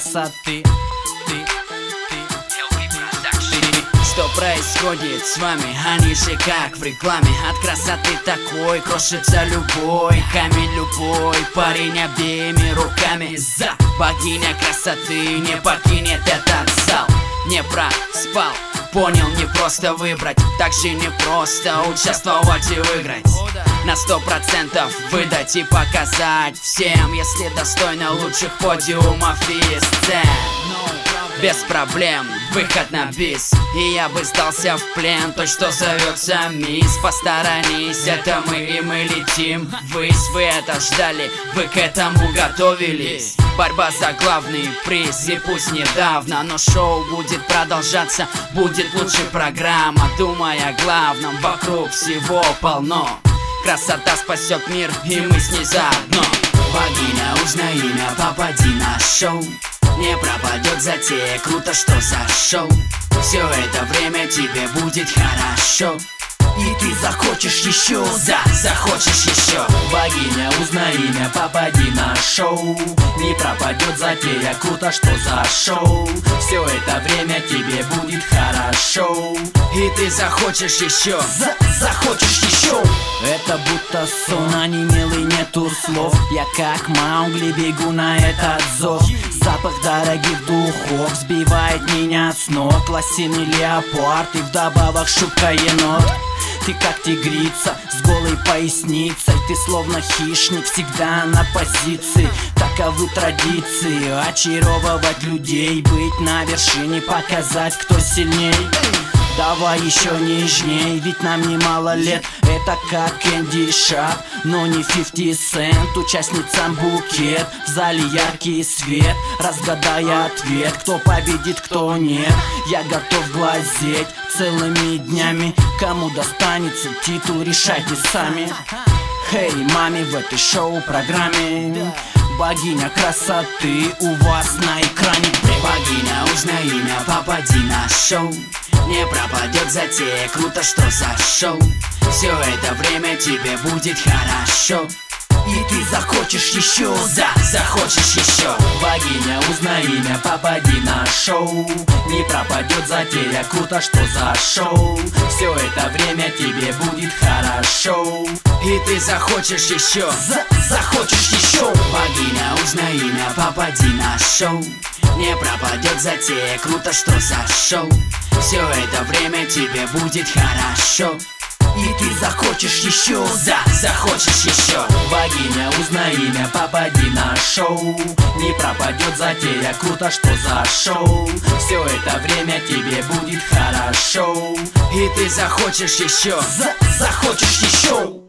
красоты. Что происходит с вами? Они же как в рекламе. От красоты такой крошится любой камень, любой парень обеими руками за. Богиня красоты не покинет этот зал. Не проспал, понял, не просто выбрать. Так же не просто участвовать и выиграть. На 100% выдать и показать всем, если достойно лучших подиумов и сцен. Без проблем, выход на бис. И я бы сдался в плен той, что зовется мисс. Посторонись, это мы, и мы летим ввысь. Вы это ждали, вы к этому готовились. Борьба за главный приз, и пусть недавно, но шоу будет продолжаться. Будет лучше программа, думай о главном. Вокруг всего полно. Красота спасет мир, и мы с ней заодно. Богиня, узнай имя, попади на шоу. Не пропадет затея, круто, что зашел. Все это время тебе будет хорошо. И ты захочешь еще, захочешь еще. Богиня, узнай имя, попади на шоу. Не пропадет затея, круто, что зашел. Все это время тебе будет хорошо. И ты захочешь еще, захочешь еще. Это будто сон, онемелый, нету слов. Я как Маугли бегу на этот зов. Запах дорогих духов сбивает меня с ног. Лосиный леопард и вдобавок шубка енот. Ты как тигрица с голой поясницей. Ты словно хищник, всегда на позиции. Таковы традиции, очаровывать людей. Быть на вершине, показать, кто сильней. Давай еще нежней, ведь нам немало лет. Это как Кэнди Шап, но не 50 Cent. Участницам букет, в зале яркий свет. Разгадай ответ, кто победит, кто нет. Я готов глазеть целыми днями. Кому достанется титул, решайте сами. Хей, маме, в этой шоу-программе богиня красоты у вас на экране. Богиня, узнай имя, попади на шоу. Не пропадет затея, круто, что зашел. Все это время тебе будет хорошо. И ты захочешь еще, захочешь еще. Богиня, узнай имя, попади на шоу. Не пропадет затея, круто, что зашел. Все это время тебе будет хорошо. И ты захочешь еще, захочешь еще. Богиня, узнай имя, попади на шоу. Не пропадет затея, круто, что зашел. Все это время тебе будет хорошо. И ты захочешь еще, захочешь еще. Богиня, узнай имя, попади на шоу. Не пропадет затея, круто, что зашел. Все это время тебе будет хорошо. И ты захочешь еще, захочешь еще.